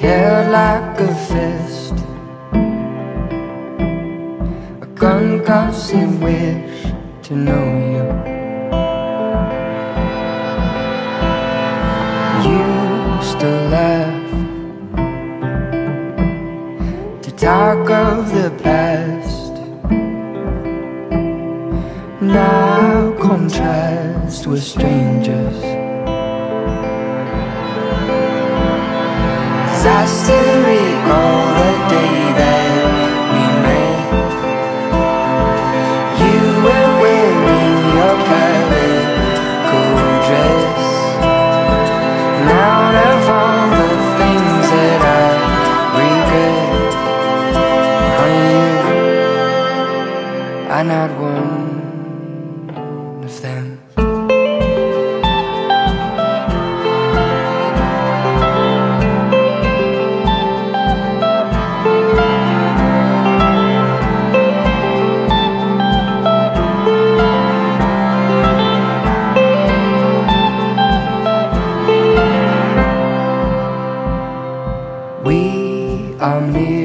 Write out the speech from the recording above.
held like a fist, a concussive wish to know you. You still laugh to talk of the past. Now contrast with strangers. I still recall the day that we met. You were wearing your calico dress. And out of all the things that I regret, honey, you are not one of them. We are mere